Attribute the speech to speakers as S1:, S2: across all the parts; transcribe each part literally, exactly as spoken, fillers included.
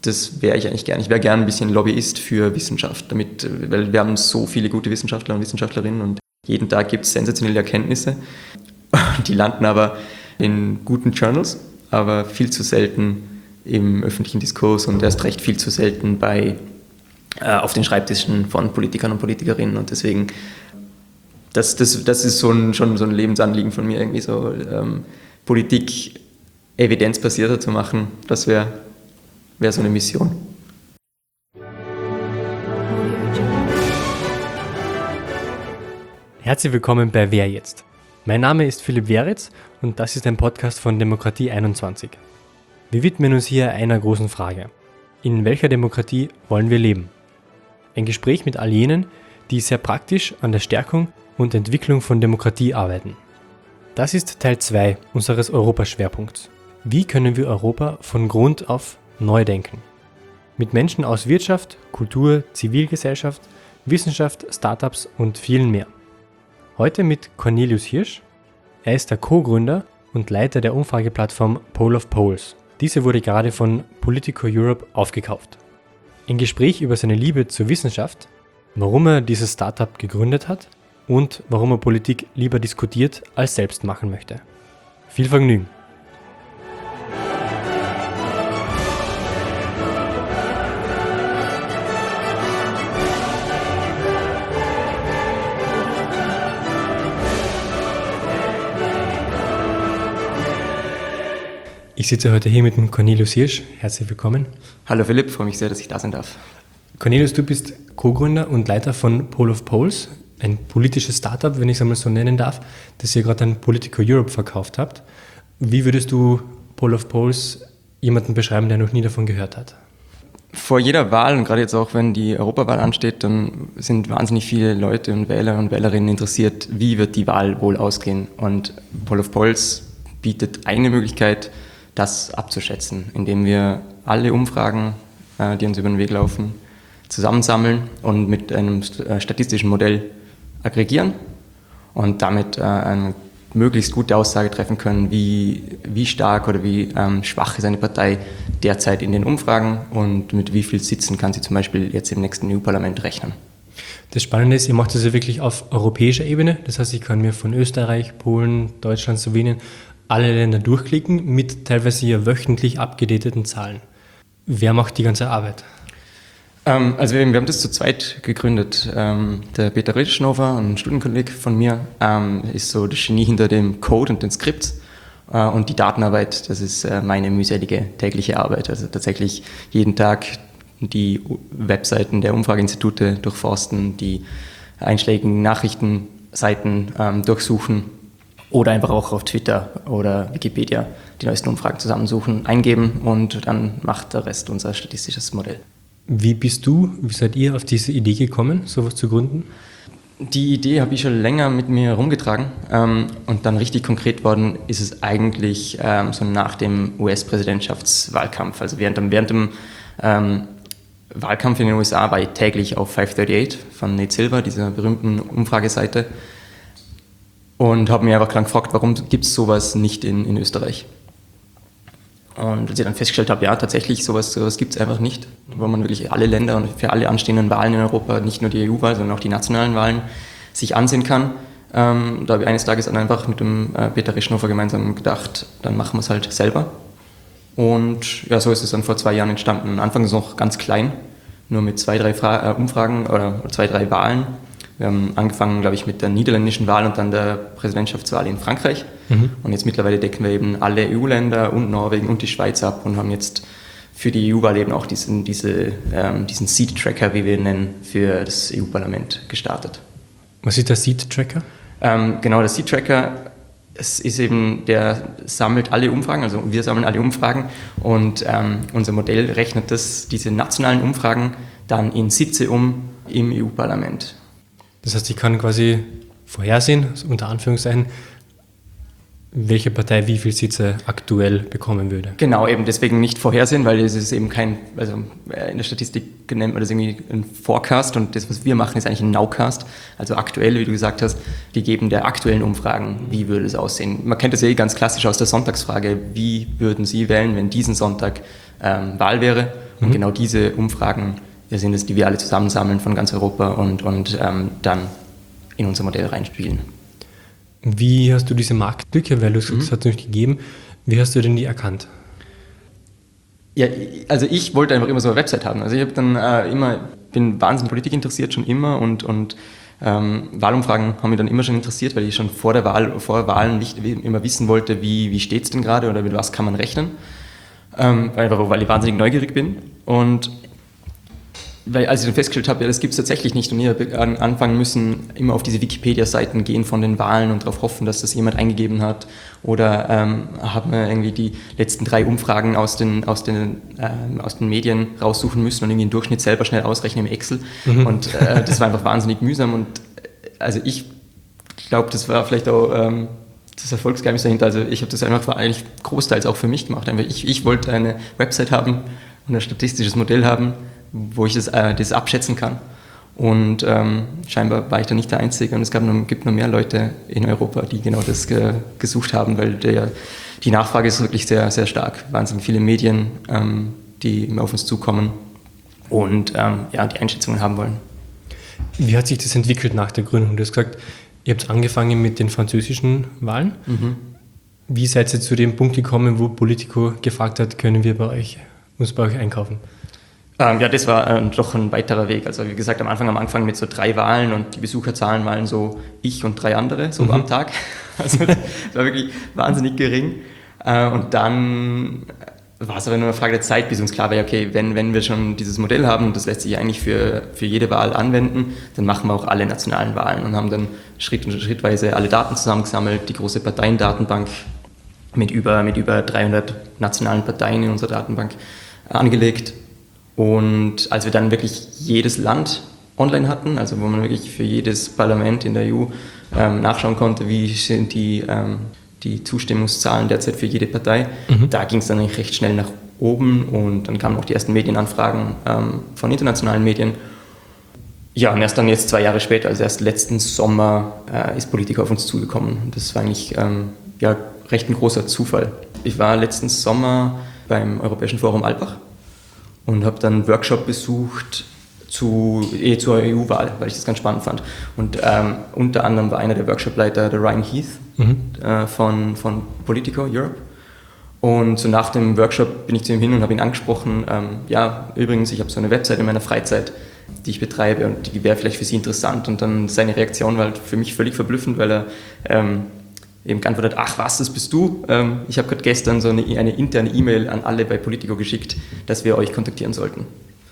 S1: das wäre ich eigentlich gern. Ich wäre gern ein bisschen Lobbyist für Wissenschaft, damit, weil wir haben so viele gute Wissenschaftler und Wissenschaftlerinnen und jeden Tag gibt es sensationelle Erkenntnisse. Die landen aber in guten Journals, aber viel zu selten im öffentlichen Diskurs und erst recht viel zu selten bei, äh, auf den Schreibtischen von Politikern und Politikerinnen. Und deswegen, das, das, das ist so ein, schon so ein Lebensanliegen von mir, irgendwie so ähm, Politik evidenzbasierter zu machen. Das wäre wär so eine Mission.
S2: Herzlich willkommen bei Wer jetzt? Mein Name ist Philipp Weritz und das ist ein Podcast von Demokratie einundzwanzig. Wir widmen uns hier einer großen Frage. In welcher Demokratie wollen wir leben? Ein Gespräch mit all jenen, die sehr praktisch an der Stärkung und Entwicklung von Demokratie arbeiten. Das ist Teil zwei unseres Europaschwerpunkts. Wie können wir Europa von Grund auf neu denken? Mit Menschen aus Wirtschaft, Kultur, Zivilgesellschaft, Wissenschaft, Startups und vielen mehr. Heute mit Cornelius Hirsch. Er ist der Co-Gründer und Leiter der Umfrageplattform Poll of Polls. Diese wurde gerade von Politico Europe aufgekauft. Ein Gespräch über seine Liebe zur Wissenschaft, warum er dieses Startup gegründet hat und warum er Politik lieber diskutiert als selbst machen möchte. Viel Vergnügen! Ich sitze heute hier mit dem Cornelius Hirsch. Herzlich willkommen.
S1: Hallo Philipp, freue mich sehr, dass ich da sein darf.
S2: Cornelius, du bist Co-Gründer und Leiter von Poll of Polls, ein politisches Startup, wenn ich es einmal so nennen darf, das ihr gerade an Politico Europe verkauft habt. Wie würdest du Poll of Polls jemanden beschreiben, der noch nie davon gehört hat?
S1: Vor jeder Wahl und gerade jetzt auch, wenn die Europawahl ansteht, dann sind wahnsinnig viele Leute und Wähler und Wählerinnen interessiert, wie wird die Wahl wohl ausgehen. Und Poll of Polls bietet eine Möglichkeit, das abzuschätzen, indem wir alle Umfragen, die uns über den Weg laufen, zusammensammeln und mit einem statistischen Modell aggregieren und damit eine möglichst gute Aussage treffen können, wie, wie stark oder wie ähm, schwach ist eine Partei derzeit in den Umfragen und mit wie viel Sitzen kann sie zum Beispiel jetzt im nächsten E U-Parlament rechnen.
S2: Das Spannende ist, ihr macht das ja wirklich auf europäischer Ebene, das heißt, ich kann mir von Österreich, Polen, Deutschland, Slowenien alle Länder durchklicken mit teilweise ja wöchentlich abgedateten Zahlen. Wer macht die ganze Arbeit?
S1: Ähm, also wir, wir haben das zu zweit gegründet. Ähm, der Peter Ritschnover, ein Studienkolleg von mir, ähm, ist so das Genie hinter dem Code und den Skripts. Äh, und die Datenarbeit, das ist äh, meine mühselige tägliche Arbeit. Also tatsächlich jeden Tag die Webseiten der Umfrageinstitute durchforsten, die einschlägigen Nachrichtenseiten ähm, durchsuchen. Oder einfach auch auf Twitter oder Wikipedia die neuesten Umfragen zusammensuchen, eingeben und dann macht der Rest unser statistisches Modell.
S2: Wie bist du, wie seid ihr auf diese Idee gekommen, sowas zu gründen?
S1: Die Idee habe ich schon länger mit mir herumgetragen ähm, und dann richtig konkret worden ist es eigentlich ähm, so nach dem U S-Präsidentschaftswahlkampf. Also während dem, während dem ähm, Wahlkampf in den U S A war ich täglich auf fünf achtundreißig von Nate Silver, dieser berühmten Umfrageseite. Und habe mir einfach dann gefragt, warum gibt es sowas nicht in, in Österreich? Und als ich dann festgestellt habe, ja, tatsächlich, sowas, sowas gibt es einfach nicht, wo man wirklich alle Länder und für alle anstehenden Wahlen in Europa, nicht nur die E U-Wahl, sondern auch die nationalen Wahlen, sich ansehen kann. Ähm, da habe ich eines Tages dann einfach mit dem äh, Peter Ritschnover gemeinsam gedacht, dann machen wir es halt selber. Und ja, so ist es dann vor zwei Jahren entstanden. Anfangs noch ganz klein, nur mit zwei, drei Fra- äh, Umfragen oder zwei, drei Wahlen. Wir haben angefangen, glaube ich, mit der niederländischen Wahl und dann der Präsidentschaftswahl in Frankreich. Mhm. Und jetzt mittlerweile decken wir eben alle E U-Länder und Norwegen und die Schweiz ab und haben jetzt für die E U-Wahl eben auch diesen, diese, ähm, diesen Seat-Tracker, wie wir ihn nennen, für das E U-Parlament gestartet.
S2: Was ist der Seat-Tracker?
S1: Ähm, genau, der Seat-Tracker, es ist eben, der sammelt alle Umfragen, also wir sammeln alle Umfragen und ähm, unser Modell rechnet das, diese nationalen Umfragen dann in Sitze um im E U-Parlament.
S2: Das heißt, ich kann quasi vorhersehen, unter Anführungszeichen, welche Partei wie viele Sitze aktuell bekommen würde.
S1: Genau, eben deswegen nicht vorhersehen, weil es ist eben kein, also in der Statistik nennt man das irgendwie ein Forecast und das, was wir machen, ist eigentlich ein Nowcast. Also aktuell, wie du gesagt hast, die geben der aktuellen Umfragen, wie würde es aussehen. Man kennt das ja eh ganz klassisch aus der Sonntagsfrage, wie würden Sie wählen, wenn diesen Sonntag ähm, Wahl wäre? Und
S2: Mhm.
S1: genau diese Umfragen sind es, die wir alle zusammensammeln von ganz Europa und, und ähm, dann in unser Modell reinspielen.
S2: Wie hast du diese Marktlücke, weil du gesagt hast, es hat es nicht gegeben, wie hast du denn die erkannt?
S1: Ja, also ich wollte einfach immer so eine Website haben. Also ich habe dann äh, immer, bin wahnsinnig Politik interessiert schon immer und, und ähm, Wahlumfragen haben mich dann immer schon interessiert, weil ich schon vor der Wahl, vor Wahlen nicht, immer wissen wollte, wie, wie steht es denn gerade oder mit was kann man rechnen. Ähm, einfach weil ich wahnsinnig neugierig bin. Und weil, als ich dann festgestellt habe, ja, das gibt es tatsächlich nicht und ich habe anfangen müssen, immer auf diese Wikipedia-Seiten gehen von den Wahlen und darauf hoffen, dass das jemand eingegeben hat oder ähm, habe mir irgendwie die letzten drei Umfragen aus den, aus, den, ähm, aus den Medien raussuchen müssen und irgendwie den Durchschnitt selber schnell ausrechnen im Excel mhm. und äh, das war einfach wahnsinnig mühsam und also ich glaube, das war vielleicht auch ähm, das Erfolgsgeheimnis dahinter, also ich habe das einfach eigentlich großteils auch für mich gemacht, einfach ich, ich wollte eine Website haben und ein statistisches Modell haben, wo ich das, äh, das abschätzen kann. Und ähm, scheinbar war ich da nicht der Einzige und es gab noch, gibt noch mehr Leute in Europa, die genau das ge- gesucht haben, weil der, die Nachfrage ist wirklich sehr, sehr stark. Wahnsinnig viele Medien, ähm, die auf uns zukommen und ähm, ja, die Einschätzungen haben wollen.
S2: Wie hat sich das entwickelt nach der Gründung? Du hast gesagt, ihr habt angefangen mit den französischen Wahlen. Mhm. Wie seid ihr zu dem Punkt gekommen, wo Politico gefragt hat, können wir bei euch, uns bei euch einkaufen?
S1: Ähm, ja, das war äh, doch ein weiterer Weg. Also wie gesagt, am Anfang haben wir angefangen mit so drei Wahlen und die Besucherzahlen waren so ich und drei andere, so mhm. am Tag. Also das war wirklich wahnsinnig gering. Äh, und dann war es aber nur eine Frage der Zeit, bis uns klar war, okay, wenn, wenn wir schon dieses Modell haben, und das lässt sich eigentlich für, für jede Wahl anwenden, dann machen wir auch alle nationalen Wahlen und haben dann Schritt und schrittweise alle Daten zusammengesammelt, die große Parteiendatenbank mit über, mit über dreihundert nationalen Parteien in unserer Datenbank angelegt. Und als wir dann wirklich jedes Land online hatten, also wo man wirklich für jedes Parlament in der E U ähm, nachschauen konnte, wie sind die, ähm, die Zustimmungszahlen derzeit für jede Partei, mhm. da ging es dann eigentlich recht schnell nach oben und dann kamen auch die ersten Medienanfragen ähm, von internationalen Medien. Ja, und erst dann jetzt zwei Jahre später, also erst letzten Sommer, äh, ist Politico auf uns zugekommen. Das war eigentlich ähm, ja, recht ein großer Zufall. Ich war letzten Sommer beim Europäischen Forum Alpbach und habe dann einen Workshop besucht zu, eh, zur E U-Wahl, weil ich das ganz spannend fand. Und ähm, unter anderem war einer der Workshopleiter der Ryan Heath mhm. äh, von, von Politico Europe. Und so nach dem Workshop bin ich zu ihm hin und habe ihn angesprochen, ähm, ja, übrigens, ich habe so eine Website in meiner Freizeit, die ich betreibe und die wäre vielleicht für Sie interessant. Und dann seine Reaktion war halt für mich völlig verblüffend, weil er ähm, eben geantwortet, ach was, das bist du? Ähm, ich habe gerade gestern so eine, eine interne E-Mail an alle bei Politico geschickt, dass wir euch kontaktieren sollten.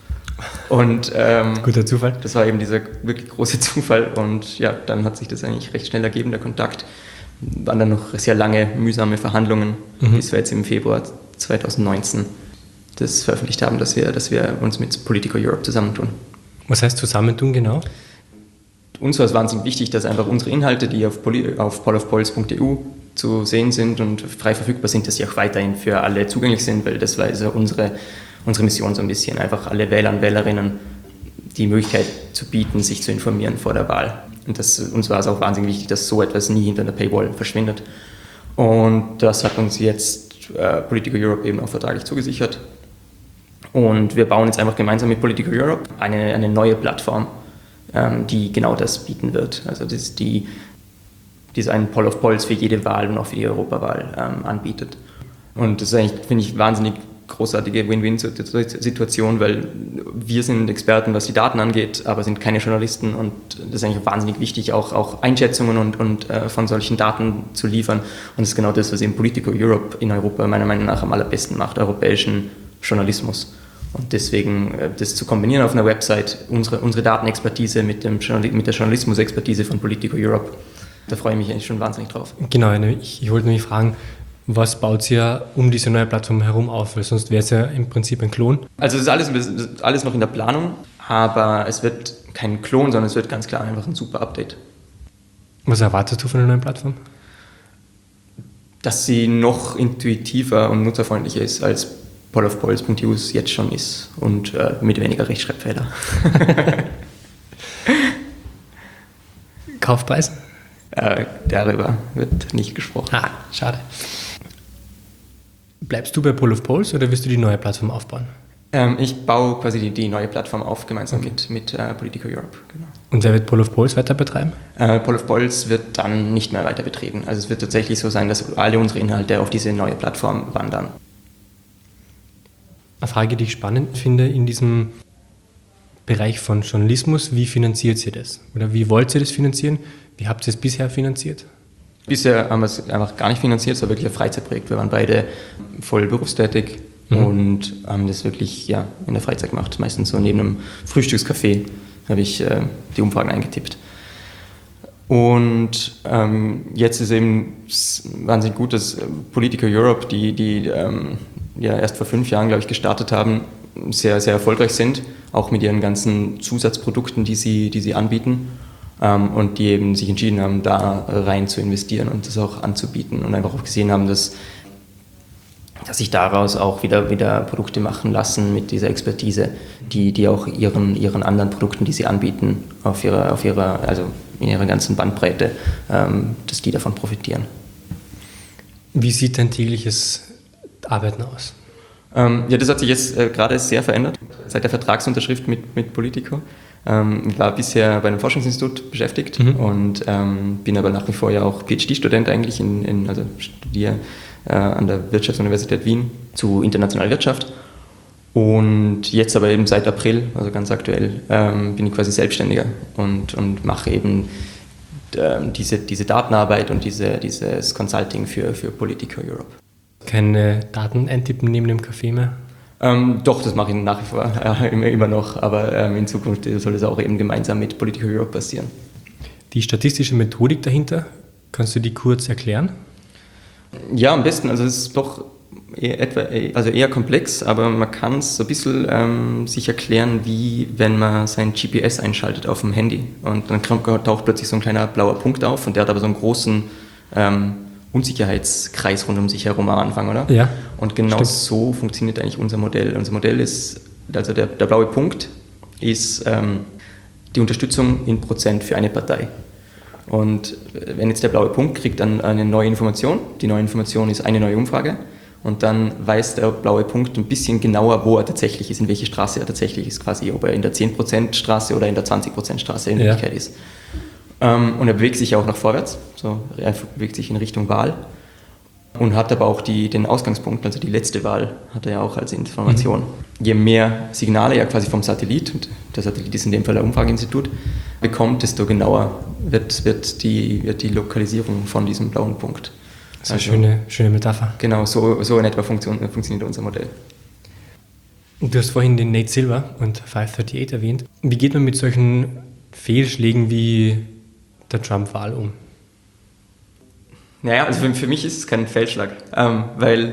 S1: Und ähm,
S2: guter Zufall.
S1: Das war eben dieser wirklich große Zufall und ja, dann hat sich das eigentlich recht schnell ergeben, der Kontakt. Waren dann noch sehr lange, mühsame Verhandlungen, mhm. bis wir jetzt im Februar zwanzig neunzehn das veröffentlicht haben, dass wir, dass wir uns mit Politico Europe zusammentun.
S2: Was heißt zusammentun genau?
S1: Uns war es wahnsinnig wichtig, dass einfach unsere Inhalte, die auf, Poli- auf poll of polls punkt e u zu sehen sind und frei verfügbar sind, dass sie auch weiterhin für alle zugänglich sind, weil das war also unsere, unsere Mission so ein bisschen, einfach alle Wähler und Wählerinnen die Möglichkeit zu bieten, sich zu informieren vor der Wahl. Und das, uns war es auch wahnsinnig wichtig, dass so etwas nie hinter einer Paywall verschwindet. Und das hat uns jetzt äh, Politico Europe eben auch vertraglich zugesichert. Und wir bauen jetzt einfach gemeinsam mit Politico Europe eine, eine neue Plattform, ähm, die genau das bieten wird. Also das ist die, die so einen Poll of Polls für jede Wahl und auch für die Europawahl ähm, anbietet. Und das ist eigentlich, finde ich, wahnsinnig großartige Win-Win-Situation, weil wir sind Experten, was die Daten angeht, aber sind keine Journalisten und das ist eigentlich wahnsinnig wichtig, auch, auch Einschätzungen und, und äh, von solchen Daten zu liefern. Und das ist genau das, was eben Politico Europe in Europa meiner Meinung nach am allerbesten macht, europäischen Journalismus. Und deswegen äh, das zu kombinieren auf einer Website, unsere, unsere Datenexpertise mit, dem Journal- mit der Journalismusexpertise von Politico Europe, da freue ich mich eigentlich schon wahnsinnig drauf.
S2: Genau, ich, ich wollte nämlich fragen, was baut ihr um diese neue Plattform herum auf? Weil sonst wäre es ja im Prinzip ein Klon.
S1: Also es ist alles, es ist alles noch in der Planung, aber es wird kein Klon, sondern es wird ganz klar einfach ein super Update.
S2: Was erwartest du von der neuen Plattform?
S1: Dass sie noch intuitiver und nutzerfreundlicher ist, als poll of polls punkt e u es jetzt schon ist und äh, mit weniger Rechtschreibfehler.
S2: Kaufpreis?
S1: Äh, darüber wird nicht gesprochen.
S2: Ah, schade. Bleibst du bei Poll of Polls oder wirst du die neue Plattform aufbauen?
S1: Ähm, ich baue quasi die, die neue Plattform auf, gemeinsam okay. mit, mit äh, Politico Europe. Genau.
S2: Und wer wird Poll of Polls weiter betreiben?
S1: Äh, Poll of Polls wird dann nicht mehr weiter betrieben. Also es wird tatsächlich so sein, dass alle unsere Inhalte auf diese neue Plattform wandern.
S2: Eine Frage, die ich spannend finde in diesem Bereich von Journalismus, wie finanziert ihr das? Oder wie wollt ihr das finanzieren? Wie habt ihr es bisher finanziert?
S1: Bisher haben wir es einfach gar nicht finanziert, es war wirklich ein Freizeitprojekt. Wir waren beide voll berufstätig. Mhm. Und haben das wirklich ja, in der Freizeit gemacht. Meistens so neben einem Frühstückscafé habe ich äh, die Umfragen eingetippt. Und ähm, jetzt ist eben wahnsinnig gut, dass Politico Europe, die, die ähm, ja erst vor fünf Jahren, glaube ich, gestartet haben, sehr, sehr erfolgreich sind, auch mit ihren ganzen Zusatzprodukten, die sie, die sie anbieten. Ähm, und die eben sich entschieden haben, da rein zu investieren und das auch anzubieten und einfach auch gesehen haben, dass dass sich daraus auch wieder, wieder Produkte machen lassen mit dieser Expertise, die, die auch ihren, ihren anderen Produkten, die sie anbieten, auf ihrer, auf ihrer, also in ihrer ganzen Bandbreite, ähm, dass die davon profitieren.
S2: Wie sieht dein tägliches Arbeiten aus?
S1: Ähm, ja, das hat sich jetzt äh, gerade sehr verändert, seit der Vertragsunterschrift mit, mit Politico. Ähm, ich war bisher bei einem Forschungsinstitut beschäftigt mhm. und ähm, bin aber nach wie vor ja auch PhD-Student eigentlich, in, in, also studiere an der Wirtschaftsuniversität Wien zu internationaler Wirtschaft. Und jetzt aber eben seit April, also ganz aktuell, ähm, bin ich quasi Selbstständiger und, und mache eben ähm, diese, diese Datenarbeit und diese, dieses Consulting für, für Politico Europe.
S2: Keine Daten eintippen neben dem Café mehr?
S1: Ähm, doch, das mache ich nach wie vor äh, immer, immer noch, aber ähm, in Zukunft soll es auch eben gemeinsam mit Politico Europe passieren.
S2: Die statistische Methodik dahinter, kannst du die kurz erklären?
S1: Ja, am besten. Also es ist doch eher, etwa, also eher komplex, aber man kann es so ein bisschen ähm, sich erklären, wie wenn man sein G P S einschaltet auf dem Handy. Und dann taucht plötzlich so ein kleiner blauer Punkt auf und der hat aber so einen großen ähm, Unsicherheitskreis rund um sich herum am Anfang, oder?
S2: Ja.
S1: Und genau
S2: stimmt.
S1: So funktioniert eigentlich unser Modell. Unser Modell ist, also der, der blaue Punkt ist ähm, die Unterstützung in Prozent für eine Partei. Und wenn jetzt der blaue Punkt kriegt dann eine neue Information, die neue Information ist eine neue Umfrage und dann weiß der blaue Punkt ein bisschen genauer, wo er tatsächlich ist, in welche Straße er tatsächlich ist, quasi ob er in der zehn Prozent Straße oder in der zwanzig Prozent Straße in Wirklichkeit ja. ist. Und er bewegt sich auch nach vorwärts, so, er bewegt sich in Richtung Wahl und hat aber auch die, den Ausgangspunkt, also die letzte Wahl hat er ja auch als Information. Mhm. Je mehr Signale er quasi vom Satellit, und der Satellit ist in dem Fall ein Umfrageinstitut, bekommt, desto genauer wird, wird, die, wird die Lokalisierung von diesem blauen Punkt.
S2: Das ist eine also, schöne, schöne Metapher.
S1: Genau, so, so in etwa funktion, funktioniert unser Modell.
S2: Du hast vorhin den Nate Silver und fünf acht erwähnt. Wie geht man mit solchen Fehlschlägen wie der Trump-Wahl um?
S1: Naja, also für, für mich ist es kein Fehlschlag, ähm, weil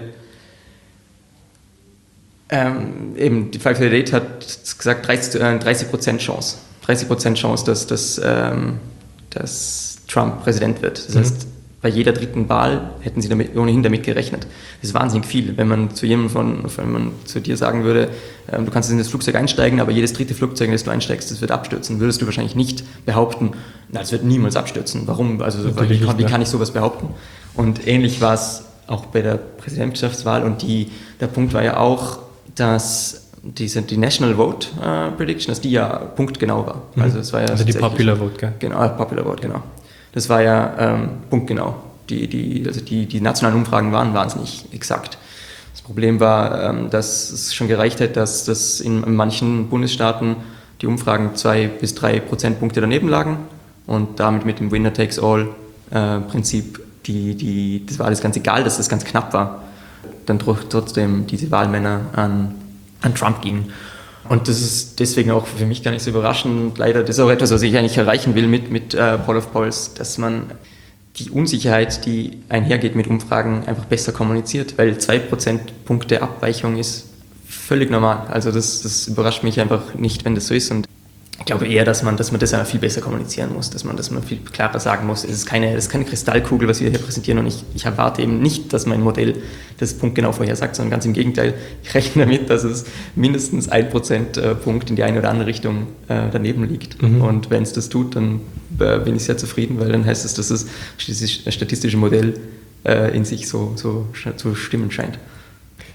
S1: ähm, eben die fünf acht hat gesagt dreißig Prozent Chance. dreißig Prozent Chance, dass, dass, ähm, dass Trump Präsident wird. Das mhm. heißt, bei jeder dritten Wahl hätten sie damit, ohnehin damit gerechnet. Das ist wahnsinnig viel. Wenn man zu jemandem von, wenn man zu dir sagen würde, ähm, du kannst in das Flugzeug einsteigen, aber jedes dritte Flugzeug, in das du einsteigst, das wird abstürzen, würdest du wahrscheinlich nicht behaupten, na, das wird niemals abstürzen. Warum? Also wie kann, wie kann ich sowas behaupten? Und ähnlich war es auch bei der Präsidentschaftswahl und die, der Punkt war ja auch, dass diese, die National Vote uh, Prediction, dass die ja punktgenau war.
S2: Mhm.
S1: Also, das war ja
S2: also die Popular Vote, gell?
S1: Genau, Popular Vote, genau. Das war ja ähm, punktgenau. Die, die, also die, die nationalen Umfragen waren wahnsinnig exakt. Das Problem war, ähm, dass es schon gereicht hätte, dass, dass in manchen Bundesstaaten die Umfragen zwei bis drei Prozentpunkte daneben lagen und damit mit dem Winner-Takes-All-Prinzip, die, die, das war alles ganz egal, dass das ganz knapp war, dann trotzdem diese Wahlmänner an, an Trump gingen. Und das ist deswegen auch für mich gar nicht so überraschend. Leider, das ist auch etwas, was ich eigentlich erreichen will mit, mit äh, Poll of Polls, dass man die Unsicherheit, die einhergeht mit Umfragen, einfach besser kommuniziert, weil zwei Prozentpunkte Abweichung ist völlig normal. Also das, das überrascht mich einfach nicht, wenn das so ist. Und ich glaube eher, dass man, dass man das einfach viel besser kommunizieren muss, dass man das mal viel klarer sagen muss. Es ist keine, es ist keine Kristallkugel, was wir hier präsentieren, und ich, ich erwarte eben nicht, dass mein Modell das punktgenau vorhersagt, sondern ganz im Gegenteil. Ich rechne damit, dass es mindestens ein Prozentpunkt in die eine oder andere Richtung äh, daneben liegt. Mhm. Und wenn es das tut, dann äh, bin ich sehr zufrieden, weil dann heißt es, dass das statistische Modell äh, in sich so, so zu stimmen scheint.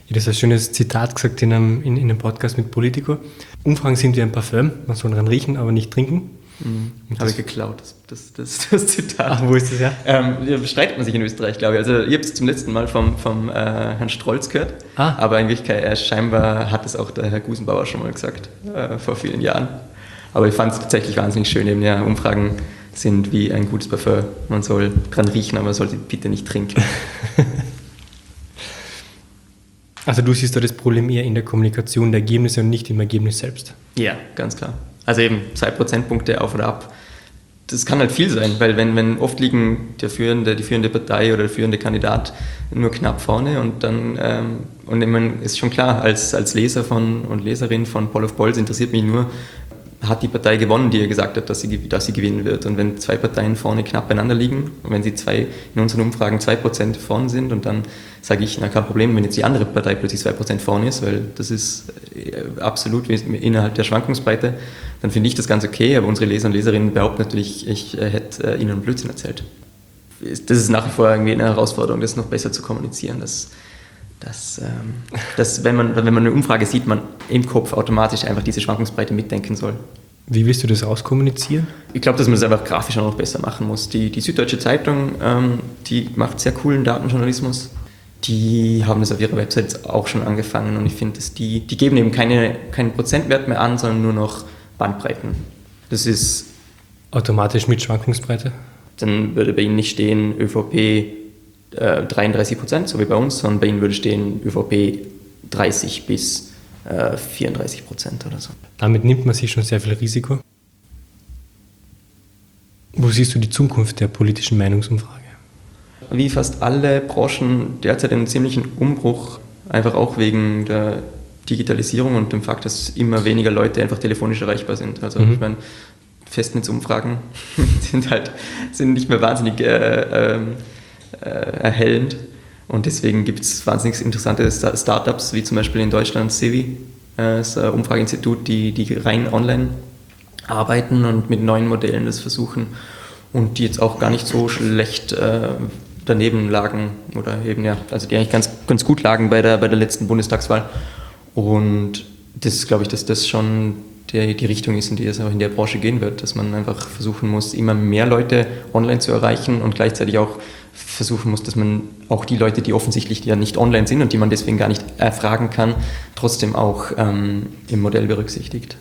S2: Ich habe das ein schönes Zitat gesagt in einem, in, in einem Podcast mit Politico. Umfragen sind wie ein Parfüm, man soll dran riechen, aber nicht trinken.
S1: Mhm. Habe ich geklaut, das, das, das, das Zitat.
S2: Ach, wo ist das her?
S1: Ähm, da bestreitet man sich in Österreich, glaube ich. Also ich habe es zum letzten Mal vom, vom äh, Herrn Strolz gehört, ah. aber in Wirklichkeit äh, scheinbar hat es auch der Herr Gusenbauer schon mal gesagt, äh, vor vielen Jahren. Aber ich fand es tatsächlich wahnsinnig schön, eben ja, Umfragen sind wie ein gutes Parfüm. Man soll dran riechen, aber man soll sie bitte nicht trinken.
S2: Also du siehst da das Problem eher in der Kommunikation der Ergebnisse und nicht im Ergebnis selbst?
S1: Ja, ganz klar. Also eben zwei Prozentpunkte auf oder ab. Das kann halt viel sein, weil wenn, wenn oft liegen der führende, die führende Partei oder der führende Kandidat nur knapp vorne und dann, ähm, und ich meine, ist schon klar, als, als Leser von und Leserin von Paul of Polls interessiert mich nur, hat die Partei gewonnen, die er gesagt hat, dass sie, dass sie gewinnen wird. Und wenn zwei Parteien vorne knapp beieinander liegen und wenn sie zwei, in unseren Umfragen zwei Prozent vorne sind und dann sage ich, na kein Problem, wenn jetzt die andere Partei plötzlich zwei Prozent vorne ist, weil das ist absolut innerhalb der Schwankungsbreite, dann finde ich das ganz okay, aber unsere Leser und Leserinnen behaupten natürlich, ich hätte ihnen einen Blödsinn erzählt. Das ist nach wie vor irgendwie eine Herausforderung, das noch besser zu kommunizieren, dass Dass, ähm, dass wenn, man, wenn man eine Umfrage sieht, man im Kopf automatisch einfach diese Schwankungsbreite mitdenken soll.
S2: Wie willst du das rauskommunizieren?
S1: Ich glaube, dass man das einfach grafisch auch noch besser machen muss. Die, die Süddeutsche Zeitung, ähm, die macht sehr coolen Datenjournalismus. Die haben das auf ihrer Website auch schon angefangen und ich finde, dass die, die geben eben keine, keinen Prozentwert mehr an, sondern nur noch Bandbreiten. Das ist
S2: automatisch mit Schwankungsbreite?
S1: Dann würde bei ihnen nicht stehen ÖVP äh, dreiunddreißig Prozent, so wie bei uns, sondern bei ihnen würde stehen ÖVP dreißig bis äh, vierunddreißig Prozent oder so.
S2: Damit nimmt man sich schon sehr viel Risiko. Wo siehst du die Zukunft der politischen Meinungsumfrage?
S1: Wie fast alle Branchen derzeit einen ziemlichen Umbruch, einfach auch wegen der Digitalisierung und dem Fakt, dass immer weniger Leute einfach telefonisch erreichbar sind. Also mhm. ich meine, Festnetzumfragen sind halt sind nicht mehr wahnsinnig äh, äh, erhellend und deswegen gibt es wahnsinnig interessante Startups, wie zum Beispiel in Deutschland Civi, das Umfrageinstitut, die, die rein online arbeiten und mit neuen Modellen das versuchen und die jetzt auch gar nicht so schlecht äh, daneben lagen oder eben ja, also die eigentlich ganz, ganz gut lagen bei der, bei der letzten Bundestagswahl und das ist, glaube ich, dass das schon die, die Richtung ist, in die es auch in der Branche gehen wird, dass man einfach versuchen muss, immer mehr Leute online zu erreichen und gleichzeitig auch versuchen muss, dass man auch die Leute, die offensichtlich ja nicht online sind und die man deswegen gar nicht erfragen kann, trotzdem auch ähm, im Modell berücksichtigt.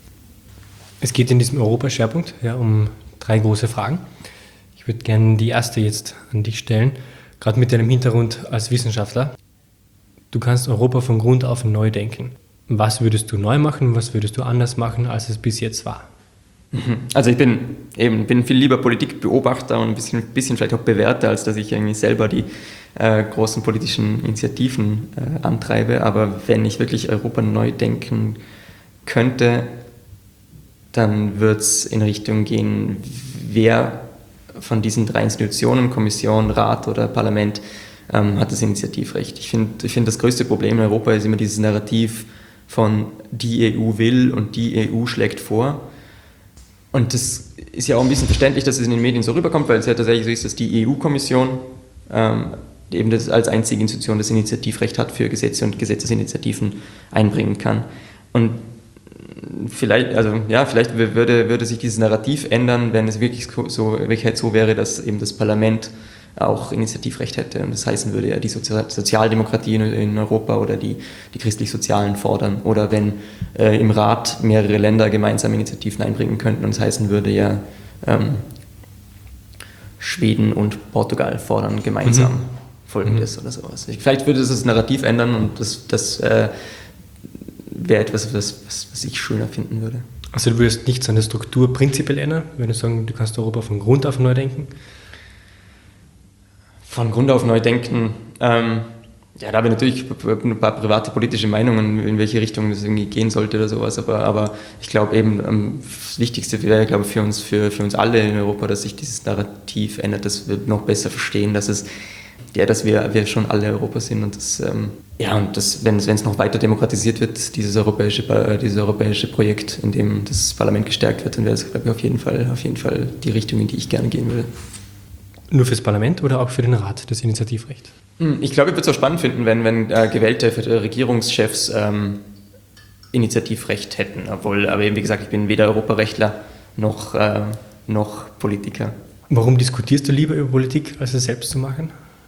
S2: Es geht in diesem Europaschwerpunkt ja, um drei große Fragen. Ich würde gerne die erste jetzt an dich stellen, gerade mit deinem Hintergrund als Wissenschaftler. Du kannst Europa von Grund auf neu denken. Was würdest du neu machen, was würdest du anders machen, als es bis jetzt war?
S1: Also ich bin eben bin viel lieber Politikbeobachter und ein bisschen, bisschen vielleicht auch Bewerter, als dass ich irgendwie selber die äh, großen politischen Initiativen äh, antreibe. Aber wenn ich wirklich Europa neu denken könnte, dann wird es in Richtung gehen, wer von diesen drei Institutionen, Kommission, Rat oder Parlament, ähm, hat das Initiativrecht. Ich finde, ich find, das größte Problem in Europa ist immer dieses Narrativ von die E U will und die E U schlägt vor. Und das ist ja auch ein bisschen verständlich, dass es in den Medien so rüberkommt, weil es ja tatsächlich so ist, dass die E U-Kommission ähm, eben das als einzige Institution das Initiativrecht hat für Gesetze und Gesetzesinitiativen einbringen kann. Und vielleicht, also ja, vielleicht würde, würde sich dieses Narrativ ändern, wenn es wirklich so, wirklich so wäre, dass eben das Parlament auch Initiativrecht hätte. Und das heißen würde ja die Sozial- Sozialdemokratie in, in Europa oder die, die christlich-sozialen fordern. Oder wenn äh, im Rat mehrere Länder gemeinsam Initiativen einbringen könnten. Und das heißen würde ja ähm, Schweden und Portugal fordern gemeinsam mhm. Folgendes mhm. oder sowas. Vielleicht würde es das Narrativ ändern und das, das äh, wäre etwas, was, was, was ich schöner finden würde.
S2: Also du würdest nichts an der Struktur prinzipiell ändern, wenn du sagen, du kannst Europa von Grund auf neu denken?
S1: Von Grund auf neu denken, ähm, ja, da habe ich natürlich ein paar private politische Meinungen, in welche Richtung das irgendwie gehen sollte oder sowas, aber, aber ich glaube eben, ähm, das Wichtigste wäre, glaube ich, für uns, für, für uns alle in Europa, dass sich dieses Narrativ ändert, dass wir noch besser verstehen, dass es, ja, dass wir, wir schon alle Europa sind und das, ähm, ja, und das, wenn es, wenn es noch weiter demokratisiert wird, dieses europäische, dieses europäische Projekt, in dem das Parlament gestärkt wird, dann wäre das, glaube ich, auf jeden Fall, auf jeden Fall die Richtung, in die ich gerne gehen würde.
S2: Nur fürs Parlament oder auch für den Rat, das Initiativrecht?
S1: Ich glaube, ich würde es auch spannend finden, wenn, wenn äh, gewählte Regierungschefs ähm, Initiativrecht hätten. Obwohl, aber eben, wie gesagt, ich bin weder Europarechtler noch, äh, noch Politiker.
S2: Warum diskutierst du lieber über Politik, als es selbst zu machen?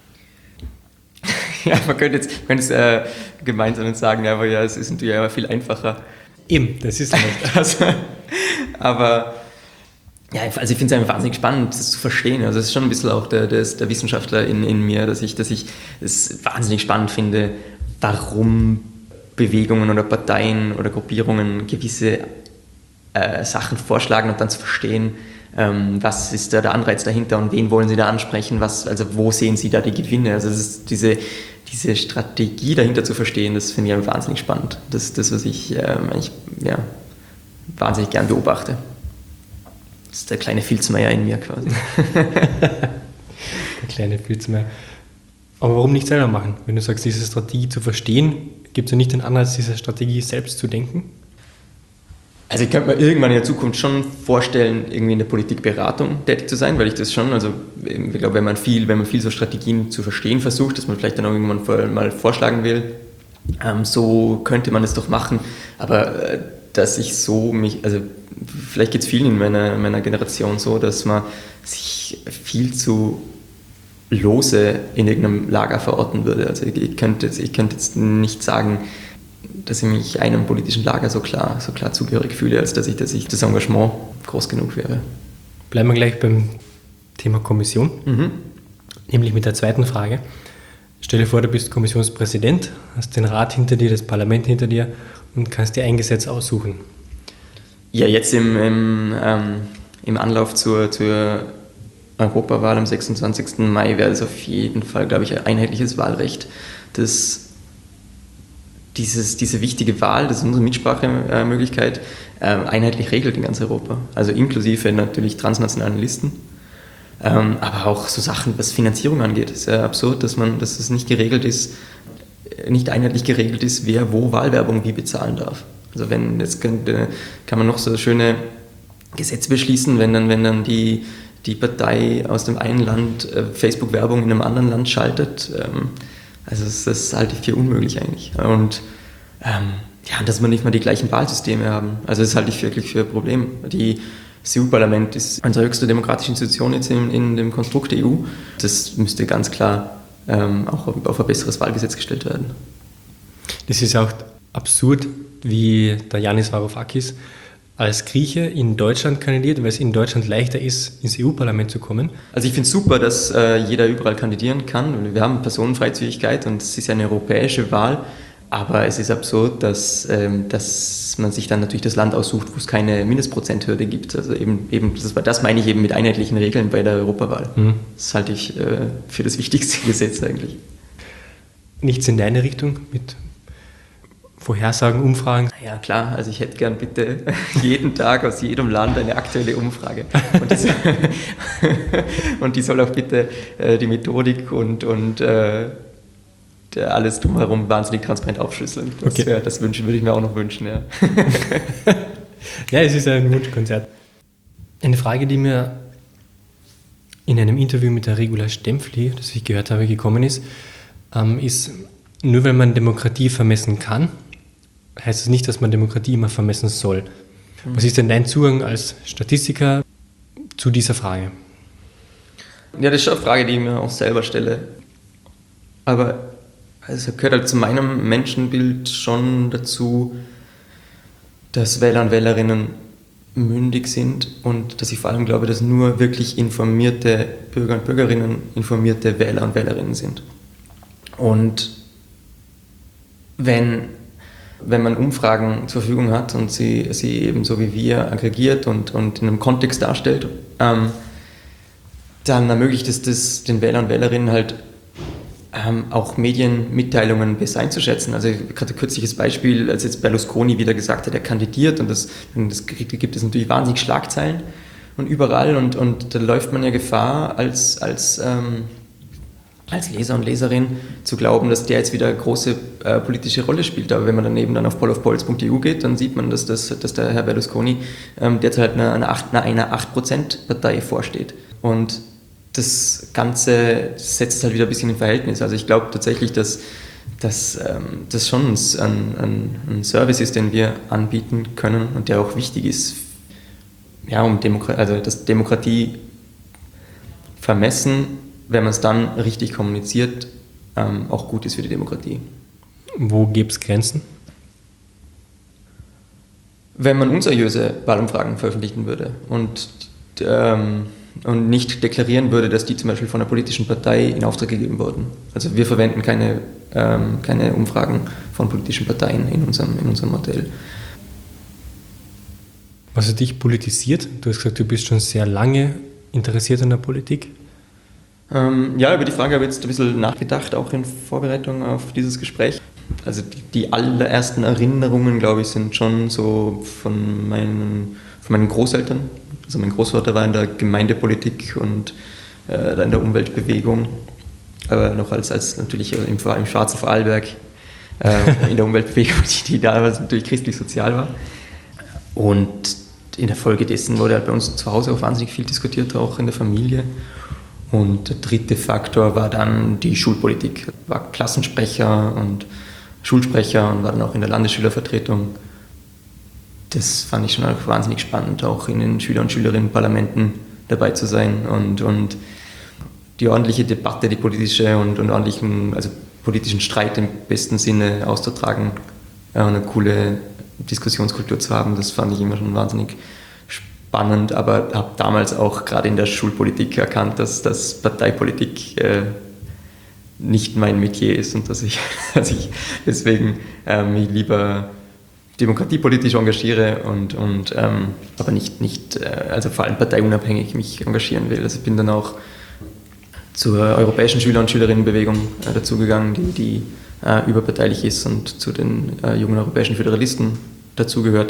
S1: Ja, man könnte jetzt, man könnte es äh, gemeinsam sagen, aber ja, es ist natürlich immer viel einfacher.
S2: Eben, das ist nicht.
S1: also, aber ja, also ich finde es einfach wahnsinnig spannend, das zu verstehen. Also es ist schon ein bisschen auch der, der, der Wissenschaftler in, in mir, dass ich, dass ich es wahnsinnig spannend finde, warum Bewegungen oder Parteien oder Gruppierungen gewisse äh, Sachen vorschlagen und dann zu verstehen, ähm, was ist da der Anreiz dahinter und wen wollen sie da ansprechen, was, also wo sehen sie da die Gewinne. Also das ist diese, diese Strategie dahinter zu verstehen, das finde ich einfach wahnsinnig spannend. Das ist das, was ich ähm, eigentlich, ja, wahnsinnig gern beobachte. Das ist der kleine Filzmeier in mir quasi.
S2: Der kleine Filzmeier. Aber warum nicht selber machen? Wenn du sagst, diese Strategie zu verstehen, gibt es ja nicht den Anreiz, diese Strategie selbst zu denken?
S1: Also ich könnte mir irgendwann in der Zukunft schon vorstellen, irgendwie in der Politikberatung tätig zu sein, weil ich das schon, also ich glaube, wenn man viel, wenn man viel so Strategien zu verstehen versucht, dass man vielleicht dann auch irgendwann mal vorschlagen will, ähm, so könnte man es doch machen, aber äh, dass ich so mich, also vielleicht geht es vielen in meiner, meiner Generation so, dass man sich viel zu lose in irgendeinem Lager verorten würde. Also ich, ich, könnte, ich könnte jetzt nicht sagen, dass ich mich einem politischen Lager so klar, so klar zugehörig fühle, als dass ich, dass ich das Engagement groß genug wäre.
S2: Bleiben wir gleich beim Thema Kommission,
S1: Mhm.
S2: nämlich mit der zweiten Frage. Stell dir vor, du bist Kommissionspräsident, hast den Rat hinter dir, das Parlament hinter dir und kannst dir ein Gesetz aussuchen.
S1: Ja, jetzt im, im, ähm, im Anlauf zur, zur Europawahl am sechsundzwanzigsten Mai wäre es auf jeden Fall, glaube ich, ein einheitliches Wahlrecht, das dieses, diese wichtige Wahl, das ist unsere Mitsprachemöglichkeit, äh, einheitlich regelt in ganz Europa. Also inklusive natürlich transnationalen Listen, ähm, aber auch so Sachen, was Finanzierung angeht. Es ist ja absurd, dass man, dass es nicht geregelt ist, nicht einheitlich geregelt ist, wer wo Wahlwerbung wie bezahlen darf. Also wenn, jetzt kann, kann man noch so schöne Gesetze beschließen, wenn dann, wenn dann die, die Partei aus dem einen Land äh, Facebook-Werbung in einem anderen Land schaltet. Ähm, also das, das halte ich für unmöglich eigentlich. Und ähm, ja, dass wir nicht mal die gleichen Wahlsysteme haben. Also das halte ich wirklich für ein Problem. Die, das E U-Parlament ist unsere höchste demokratische Institution jetzt in, in dem Konstrukt E U. Das müsste ganz klar ähm, auch auf ein besseres Wahlgesetz gestellt werden.
S2: Das ist auch absurd, wie der Yanis Varoufakis als Grieche in Deutschland kandidiert, weil es in Deutschland leichter ist, ins E U-Parlament zu kommen.
S1: Also ich finde es super, dass äh, jeder überall kandidieren kann. Wir haben Personenfreizügigkeit und es ist ja eine europäische Wahl, aber es ist absurd, dass, ähm, dass man sich dann natürlich das Land aussucht, wo es keine Mindestprozenthürde gibt. Also eben, eben das, das meine ich eben mit einheitlichen Regeln bei der Europawahl. Mhm. Das halte ich äh, für das wichtigste Gesetz eigentlich.
S2: Nichts in deine Richtung mit Vorhersagen, Umfragen?
S1: Ja klar, also ich hätte gern bitte jeden Tag aus jedem Land eine aktuelle Umfrage. Und die soll, und die soll auch bitte äh, die Methodik und, und äh, alles drumherum wahnsinnig transparent aufschlüsseln. Das, okay. Ja, das wünschen, würde ich mir auch noch wünschen. Ja,
S2: ja, es ist ein Wunschkonzert. Eine Frage, die mir in einem Interview mit der Regula Stempfli, das ich gehört habe, gekommen ist, ähm, ist, nur wenn man Demokratie vermessen kann, heißt es nicht, dass man Demokratie immer vermessen soll. Was ist denn dein Zugang als Statistiker zu dieser Frage?
S1: Ja, das ist schon eine Frage, die ich mir auch selber stelle. Aber es gehört halt zu meinem Menschenbild schon dazu, dass Wähler und Wählerinnen mündig sind und dass ich vor allem glaube, dass nur wirklich informierte Bürger und Bürgerinnen informierte Wähler und Wählerinnen sind. Und wenn Wenn man Umfragen zur Verfügung hat und sie, sie eben so wie wir aggregiert und, und in einem Kontext darstellt, ähm, dann ermöglicht es das den Wählern und Wählerinnen halt ähm, auch Medienmitteilungen besser einzuschätzen. Also gerade ein kürzliches Beispiel, als jetzt Berlusconi wieder gesagt hat, er kandidiert und das, und das gibt es natürlich wahnsinnig Schlagzeilen und überall und, und da läuft man ja Gefahr als, als ähm, als Leser und Leserin zu glauben, dass der jetzt wieder eine große äh, politische Rolle spielt. Aber wenn man dann eben dann auf pollofpolls punkt e u geht, dann sieht man, dass, das, dass der Herr Berlusconi ähm, derzeit einer, einer acht Prozent Partei vorsteht. Und das Ganze setzt es halt wieder ein bisschen in Verhältnis. Also ich glaube tatsächlich, dass dass ähm, das schon ein, ein, ein Service ist, den wir anbieten können und der auch wichtig ist, ja, um Demokratie, also das Demokratie vermessen, wenn man es dann richtig kommuniziert, ähm, auch gut ist für die Demokratie.
S2: Wo gibt es Grenzen?
S1: Wenn man unseriöse Wahlumfragen veröffentlichen würde und, ähm, und nicht deklarieren würde, dass die zum Beispiel von einer politischen Partei in Auftrag gegeben wurden. Also wir verwenden keine, ähm, keine Umfragen von politischen Parteien in unserem, in unserem Modell.
S2: Was hat dich politisiert? Du hast gesagt, du bist schon sehr lange interessiert an der Politik.
S1: Ähm, ja, über die Frage habe ich jetzt ein bisschen nachgedacht, auch in Vorbereitung auf dieses Gespräch. Also die, die allerersten Erinnerungen, glaube ich, sind schon so von meinen, von meinen Großeltern. Also mein Großvater war in der Gemeindepolitik und äh, in der Umweltbewegung, aber noch als, als natürlich im, im schwarzen Vorarlberg äh, in der Umweltbewegung, die, die damals natürlich christlich-sozial war. Und in der Folge dessen wurde halt bei uns zu Hause auch wahnsinnig viel diskutiert, auch in der Familie. Und der dritte Faktor war dann die Schulpolitik. Ich war Klassensprecher und Schulsprecher und war dann auch in der Landesschülervertretung. Das fand ich schon auch wahnsinnig spannend, auch in den Schüler- und Schülerinnenparlamenten dabei zu sein und, und die ordentliche Debatte, die politische und, und ordentlichen, also politischen Streit im besten Sinne auszutragen, äh, eine coole Diskussionskultur zu haben, das fand ich immer schon wahnsinnig spannend, aber habe damals auch gerade in der Schulpolitik erkannt, dass, dass Parteipolitik äh, nicht mein Metier ist und dass ich, dass ich deswegen äh, mich lieber demokratiepolitisch engagiere und, und ähm, aber nicht, nicht äh, also vor allem parteiunabhängig mich engagieren will. Also ich bin dann auch zur europäischen Schüler- und Schülerinnenbewegung äh, dazugegangen, die, die äh, überparteilich ist und zu den äh, jungen europäischen Föderalisten dazugehört.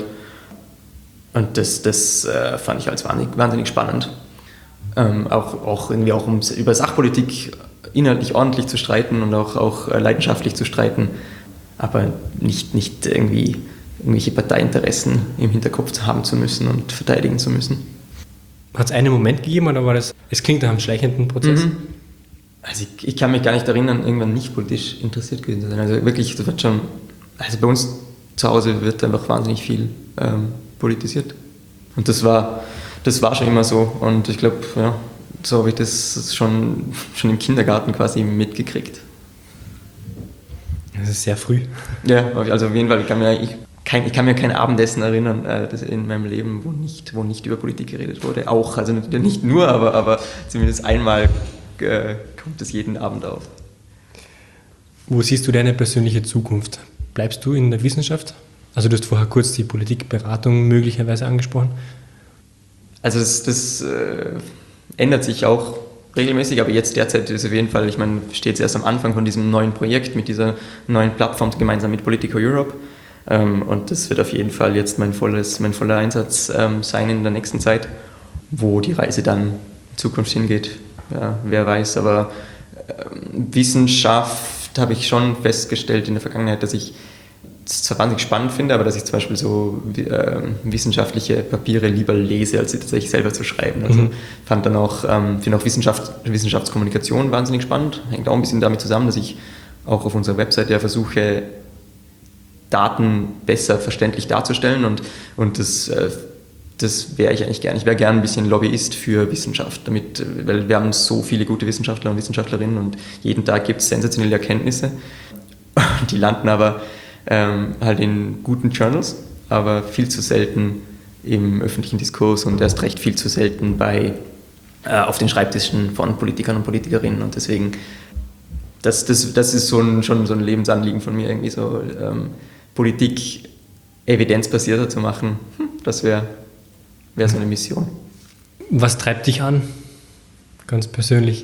S1: Und das, das äh, fand ich als wahnsinnig, wahnsinnig spannend. Ähm, auch, auch irgendwie auch um über Sachpolitik inhaltlich ordentlich zu streiten und auch, auch äh, leidenschaftlich zu streiten, aber nicht, nicht irgendwie irgendwelche Parteiinteressen im Hinterkopf haben zu müssen und verteidigen zu müssen.
S2: Hat es einen Moment gegeben oder war das, es klingt nach einem schleichenden Prozess?
S1: Mhm. Also ich, ich kann mich gar nicht erinnern, irgendwann nicht politisch interessiert gewesen zu sein. Also wirklich, das wird schon, also bei uns zu Hause wird einfach wahnsinnig viel ähm, politisiert. Und das war, das war schon immer so. Und ich glaube, ja, so habe ich das schon, schon im Kindergarten quasi mitgekriegt.
S2: Das ist sehr früh.
S1: Ja, also auf jeden Fall, ich kann mir, ich, kein, ich kann mir kein Abendessen erinnern äh, das in meinem Leben, wo nicht, wo nicht über Politik geredet wurde. Auch, also nicht nur, aber, aber zumindest einmal äh, kommt es jeden Abend auf.
S2: Wo siehst du deine persönliche Zukunft? Bleibst du in der Wissenschaft? Also du hast vorher kurz die Politikberatung möglicherweise angesprochen.
S1: Also das, das äh, ändert sich auch regelmäßig, aber jetzt derzeit ist auf jeden Fall, ich meine, steht es erst am Anfang von diesem neuen Projekt mit dieser neuen Plattform gemeinsam mit Politico Europe. Ähm, und das wird auf jeden Fall jetzt mein, volles, mein voller Einsatz ähm, sein in der nächsten Zeit. Wo die Reise dann in Zukunft hingeht, ja, wer weiß. Aber ähm, Wissenschaft habe ich schon festgestellt in der Vergangenheit, dass ich das zwar wahnsinnig spannend finde, aber dass ich zum Beispiel so äh, wissenschaftliche Papiere lieber lese, als sie tatsächlich selber zu schreiben. Also mhm. fand dann auch, ähm, finde auch Wissenschaft, Wissenschaftskommunikation wahnsinnig spannend. Hängt auch ein bisschen damit zusammen, dass ich auch auf unserer Website ja versuche, Daten besser verständlich darzustellen und, und das, äh, das wäre ich eigentlich gern. Ich wäre gern ein bisschen Lobbyist für Wissenschaft, damit, weil wir haben so viele gute Wissenschaftler und Wissenschaftlerinnen und jeden Tag gibt es sensationelle Erkenntnisse. Die landen aber Ähm, halt in guten Journals, aber viel zu selten im öffentlichen Diskurs und erst recht viel zu selten bei, äh, auf den Schreibtischen von Politikern und Politikerinnen und deswegen, das, das, das ist so ein, schon so ein Lebensanliegen von mir, irgendwie so ähm, Politik evidenzbasierter zu machen, hm, das wäre wär so eine Mission.
S2: Was treibt dich an, ganz persönlich?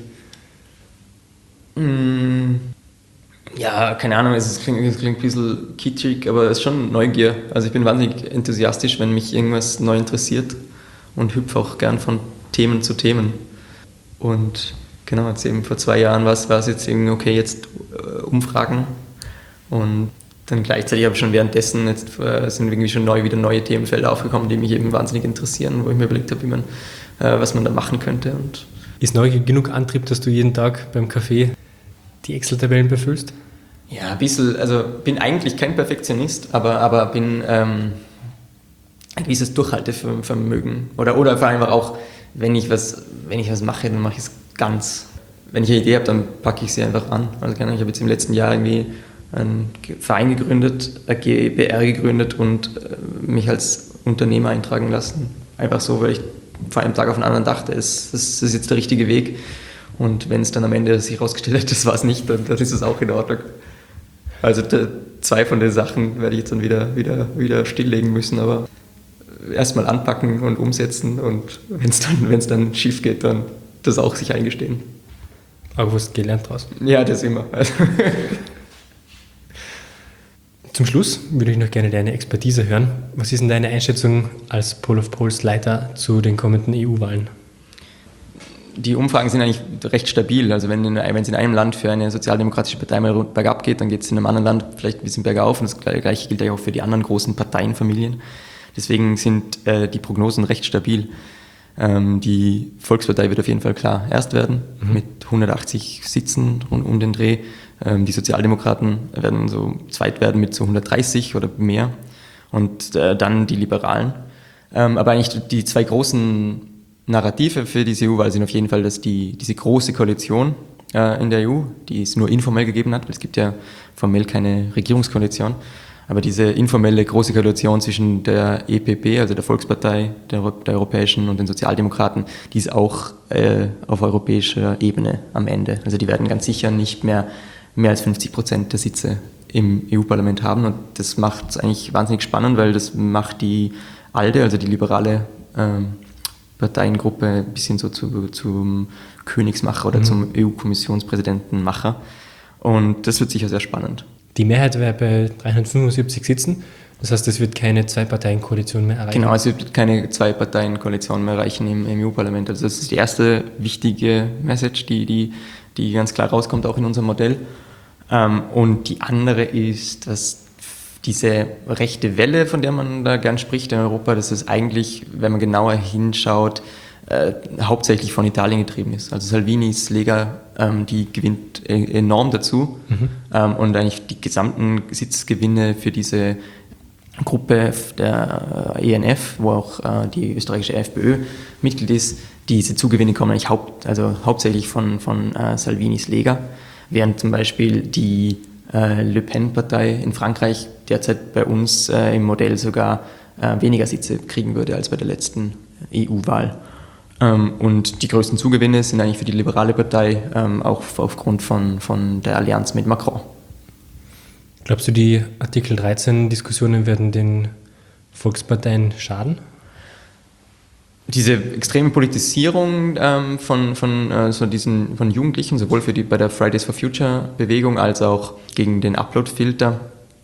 S1: Mmh. Ja, keine Ahnung, es klingt, es klingt ein bisschen kitschig, aber es ist schon Neugier. Also ich bin wahnsinnig enthusiastisch, wenn mich irgendwas neu interessiert und hüpfe auch gern von Themen zu Themen. Und genau, jetzt eben vor zwei Jahren war es, war es jetzt irgendwie, okay, jetzt äh, Umfragen. Und dann gleichzeitig habe ich schon währenddessen, jetzt äh, sind irgendwie schon neu, wieder neue Themenfelder aufgekommen, die mich eben wahnsinnig interessieren, wo ich mir überlegt habe, wie man, äh, was man da machen könnte. Und
S2: Ist neu genug Antrieb, dass du jeden Tag beim Kaffee die Excel-Tabellen befüllst?
S1: Ja, ein bisschen, also bin eigentlich kein Perfektionist, aber, aber bin ähm, ein gewisses Durchhaltevermögen. Oder, oder vor allem auch, wenn ich was, wenn ich was mache, dann mache ich es ganz. Wenn ich eine Idee habe, dann packe ich sie einfach an. Also ich habe jetzt im letzten Jahr irgendwie einen Verein gegründet, eine G b R gegründet und mich als Unternehmer eintragen lassen. Einfach so, weil ich von einem Tag auf den anderen dachte, es, es ist jetzt der richtige Weg. Und wenn es dann am Ende sich herausgestellt hat, das war es nicht, dann, dann ist es auch in Ordnung. Also de, zwei von den Sachen werde ich jetzt dann wieder, wieder, wieder stilllegen müssen, aber erstmal anpacken und umsetzen und wenn es dann, wenn's dann schief geht, dann das auch sich eingestehen.
S2: Aber du hast gelernt draus?
S1: Ja, das immer. Also.
S2: Zum Schluss würde ich noch gerne deine Expertise hören. Was ist denn deine Einschätzung als Poll of Polls Leiter zu den kommenden E U-Wahlen?
S1: Die Umfragen sind eigentlich recht stabil. Also wenn, in, wenn es in einem Land für eine sozialdemokratische Partei mal bergab geht, dann geht es in einem anderen Land vielleicht ein bisschen bergauf. Und das Gleiche gilt ja auch für die anderen großen Parteienfamilien. Deswegen sind äh, die Prognosen recht stabil. Ähm, die Volkspartei wird auf jeden Fall klar erst werden, mhm. mit hundertachtzig Sitzen rund um den Dreh. Ähm, die Sozialdemokraten werden so zweit werden mit so hundertdreißig oder mehr. Und äh, dann die Liberalen. Ähm, aber eigentlich die zwei großen Narrative für diese E U-Wahl sind auf jeden Fall, dass die, diese große Koalition äh, in der E U, die es nur informell gegeben hat, weil es gibt ja formell keine Regierungskoalition, aber diese informelle große Koalition zwischen der E P P, also der Volkspartei, der, der Europäischen und den Sozialdemokraten, die ist auch äh, auf europäischer Ebene am Ende. Also die werden ganz sicher nicht mehr mehr als fünfzig Prozent der Sitze im E U-Parlament haben und das macht es eigentlich wahnsinnig spannend, weil das macht die ALDE, also die liberale ähm, Parteiengruppe, ein bisschen so zu, zum Königsmacher oder mhm. zum E U-Kommissionspräsidentenmacher und das wird sicher sehr spannend.
S2: Die Mehrheit wäre bei dreihundertfünfundsiebzig Sitzen. Das heißt, es wird keine Zwei-Parteien-Koalition mehr erreichen.
S1: Genau, es wird keine Zwei-Parteien-Koalition mehr erreichen im, im E U-Parlament. Also das ist die erste wichtige Message, die, die, die ganz klar rauskommt, auch in unserem Modell. Ähm, und die andere ist, dass diese rechte Welle, von der man da gern spricht in Europa, dass es eigentlich, wenn man genauer hinschaut, äh, hauptsächlich von Italien getrieben ist. Also Salvinis Lega, ähm, die gewinnt e- enorm dazu mhm. ähm, und eigentlich die gesamten Sitzgewinne für diese Gruppe der äh, E N F, wo auch äh, die österreichische FPÖ Mitglied ist, diese Zugewinne kommen eigentlich haupt, also hauptsächlich von, von äh, Salvinis Lega, während zum Beispiel die äh, Le Pen-Partei in Frankreich derzeit bei uns äh, im Modell sogar äh, weniger Sitze kriegen würde als bei der letzten E U-Wahl. Ähm, und die größten Zugewinne sind eigentlich für die liberale Partei, ähm, auch aufgrund von, von der Allianz mit Macron.
S2: Glaubst du, die Artikel dreizehn Diskussionen werden den Volksparteien schaden?
S1: Diese extreme Politisierung ähm, von, von, äh, so diesen, von Jugendlichen, sowohl für die, bei der Fridays for Future Bewegung als auch gegen den Upload-Filter,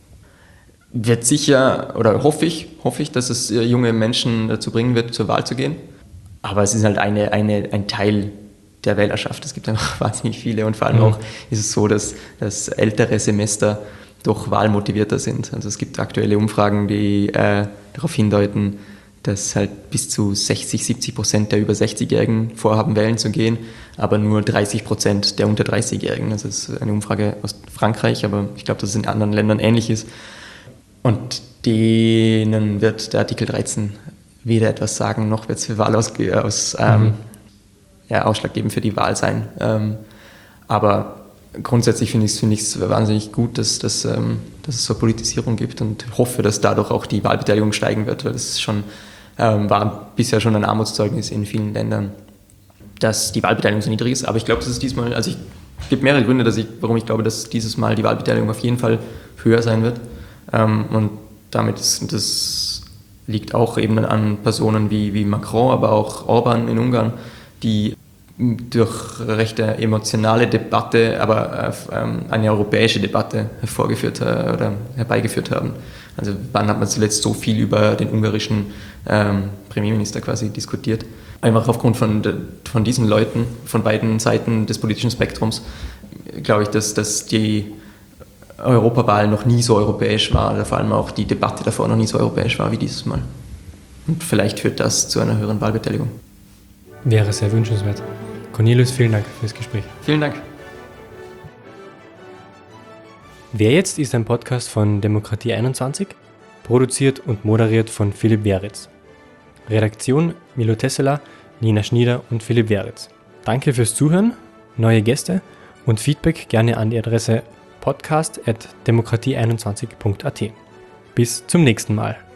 S1: wird sicher, oder hoffe ich, hoffe ich, dass es junge Menschen dazu bringen wird, zur Wahl zu gehen. Aber es ist halt eine, eine, ein Teil der Wählerschaft. Es gibt einfach wahnsinnig viele und vor allem mhm. auch ist es so, dass, dass ältere Semester doch wahlmotivierter sind. Also es gibt aktuelle Umfragen, die äh, darauf hindeuten, dass halt bis zu sechzig, siebzig Prozent der über sechzigjährigen vorhaben, wählen zu gehen, aber nur dreißig Prozent der unter dreißigjährigen. Das ist eine Umfrage aus Frankreich, aber ich glaube, dass es in anderen Ländern ähnlich ist. Und denen wird der Artikel dreizehn weder etwas sagen, noch wird es für Wahl aus, aus, ähm, mhm. ja, ausschlaggebend für die Wahl sein. Ähm, aber grundsätzlich finde ich es find wahnsinnig gut, dass, dass, ähm, dass es so Politisierung gibt und hoffe, dass dadurch auch die Wahlbeteiligung steigen wird, weil das schon, ähm, war bisher schon ein Armutszeugnis in vielen Ländern, dass die Wahlbeteiligung so niedrig ist. Aber ich glaube, dass es diesmal, also ich, es gibt mehrere Gründe, dass ich, warum ich glaube, dass dieses Mal die Wahlbeteiligung auf jeden Fall höher sein wird. Ähm, und damit ist das liegt auch eben an Personen wie, wie Macron, aber auch Orban in Ungarn, die durch recht emotionale Debatte, aber ähm, eine europäische Debatte hervorgeführt äh, oder herbeigeführt haben. Also wann hat man zuletzt so viel über den ungarischen ähm, Premierminister quasi diskutiert? Einfach aufgrund von, von diesen Leuten, von beiden Seiten des politischen Spektrums, glaube ich, dass, dass die Europawahl noch nie so europäisch war, oder vor allem auch die Debatte davor noch nie so europäisch war wie dieses Mal. Und vielleicht führt das zu einer höheren Wahlbeteiligung.
S2: Wäre sehr wünschenswert. Cornelius, vielen Dank fürs Gespräch.
S1: Vielen Dank.
S2: Wer jetzt ist ein Podcast von Demokratie einundzwanzig, produziert und moderiert von Philipp Weritz. Redaktion Milo Tesseler, Nina Schnieder und Philipp Weritz. Danke fürs Zuhören, neue Gäste und Feedback gerne an die Adresse podcast at demokratie einundzwanzig punkt a t. Bis zum nächsten Mal.